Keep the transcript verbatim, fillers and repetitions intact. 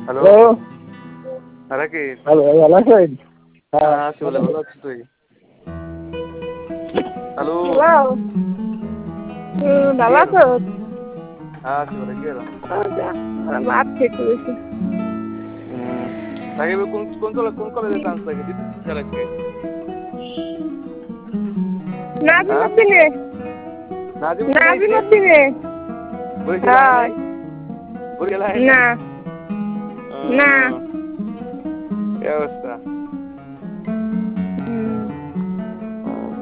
Hello hello আরে কি hello ভালো আছেন? হ্যাঁ হ্যাঁ আছি বলে ভালো আছিস তুই? হ্যালো হ্যালো হুম ভালো ক্লিয়ার আছো? হ্যাঁ আছি বলে ক্লিয়ার ভাত খেতে বসে সাকিব কোন কোন কলেজ কোন কলেজে চান্স লাগে দিতে আজকে হ্যাঁ নাজিমুদ্দিনে নাজিমুদ্দিন আইছে নাজিমুদ্দিনে বরিশাল আয় হ্যাঁ নাই বরিশাল আয় নাই না না কি অবস্থা